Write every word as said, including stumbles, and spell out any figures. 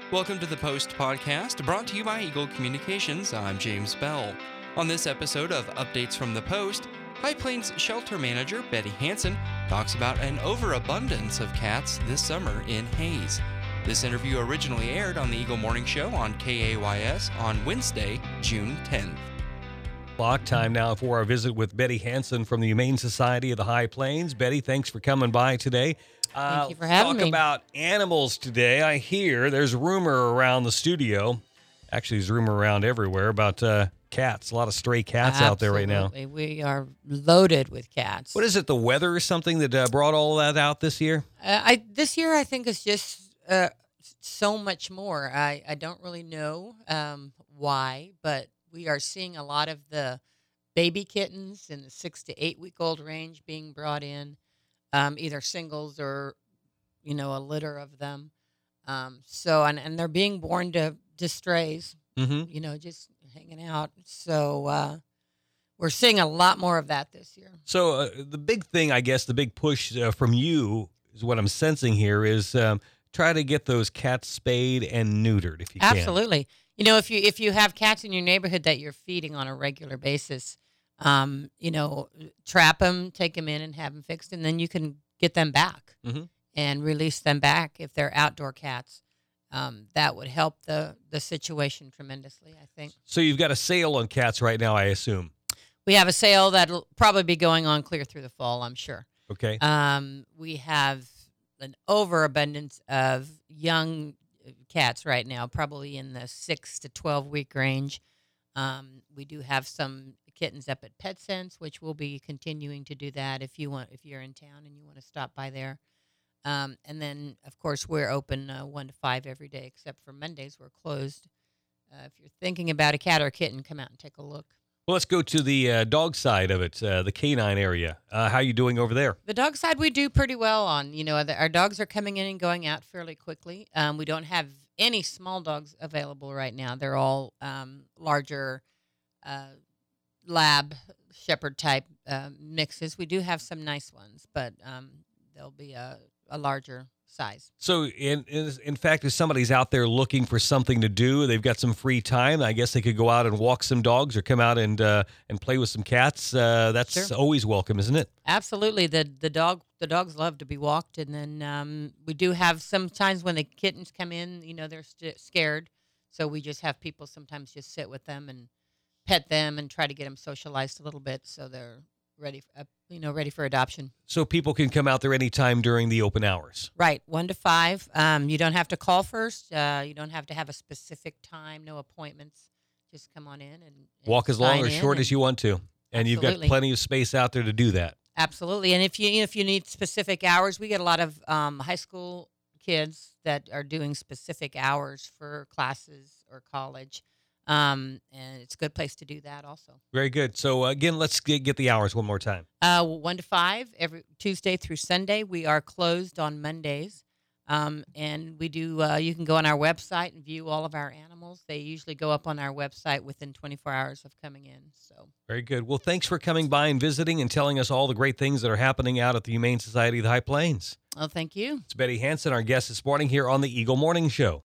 Welcome to the Post podcast, brought to you by Eagle Communications. I'm James Bell. On this episode of Updates from the Post, High Plains shelter manager Betty Hansen talks about an overabundance of cats this summer in Hays. This interview originally aired on the Eagle Morning Show on K A Y S on Wednesday, June tenth. Block time now for our visit with Betty Hansen from the Humane Society of the High Plains. Betty, thanks for coming by today. Uh, Thank you for having talk me. Talk about animals today. I hear there's rumor around the studio. Actually, there's rumor around everywhere about uh, cats. A lot of stray cats Absolutely. out there right now. We are loaded with cats. What is it, the weather or something that uh, brought all that out this year? Uh, I This year, I think it's just uh, so much more. I, I don't really know um, why, but we are seeing a lot of the baby kittens in the six to eight week old range being brought in, um, either singles or, you know, a litter of them. Um, so, and, and they're being born to, to strays, mm-hmm. you know, just hanging out. So uh, we're seeing a lot more of that this year. So uh, the big thing, I guess, the big push uh, from you is what I'm sensing here is um, try to get those cats spayed and neutered if you can. Absolutely. You know, if you if you have cats in your neighborhood that you're feeding on a regular basis, um, you know, trap them, take them in, and have them fixed, and then you can get them back mm-hmm. and release them back if they're outdoor cats. Um, that would help the the situation tremendously, I think. So you've got a sale on cats right now, I assume. We have a sale that'll probably be going on clear through the fall, I'm sure. Okay. Um, we have an overabundance of young cats right now, probably in the six to twelve week range. Um, we do have some kittens up at PetSense, which we'll be continuing to do that if you want, if you're in town and you want to stop by there. Um, and then, of course, we're open uh, one to five every day, except for Mondays we're closed. Uh, if you're thinking about a cat or a kitten, come out and take a look. Well, let's go to the uh, dog side of it, uh, the canine area. Uh, how are you doing over there? The dog side we do pretty well on. You know, the, our dogs are coming in and going out fairly quickly. Um, we don't have any small dogs available right now. They're all um, larger uh, lab shepherd type uh, mixes. We do have some nice ones, but um, they'll be a, a larger size. So, in, in in fact, if somebody's out there looking for something to do, they've got some free time, I guess they could go out and walk some dogs or come out and uh, and play with some cats. Uh, that's Sure. always welcome, isn't it? Absolutely. The the dog the dogs love to be walked, and then um, we do have sometimes when the kittens come in, you know, they're st- scared, so we just have people sometimes just sit with them and pet them and try to get them socialized a little bit so they're ready, uh, you know, ready for adoption. So people can come out there anytime during the open hours. Right, one to five. Um, you don't have to call first. Uh, you don't have to have a specific time. No appointments. Just come on in and, and Walk as long sign or in short and- as you want to, and you've got Absolutely. plenty of space out there to do that. Absolutely, and if you if you need specific hours, we get a lot of um, high school kids that are doing specific hours for classes or college, um, and it's a good place to do that also. Very good. So uh, again, let's get, get the hours one more time. Uh, one to five every Tuesday through Sunday. We are closed on Mondays, um, and we do. Uh, you can go on our website and view all of our animals. They usually go up on our website within twenty-four hours of coming in. So Very good. Well, thanks for coming by and visiting and telling us all the great things that are happening out at the Humane Society of the High Plains. well, thank you. It's Betty Hansen, our guest this morning here on the Eagle Morning Show.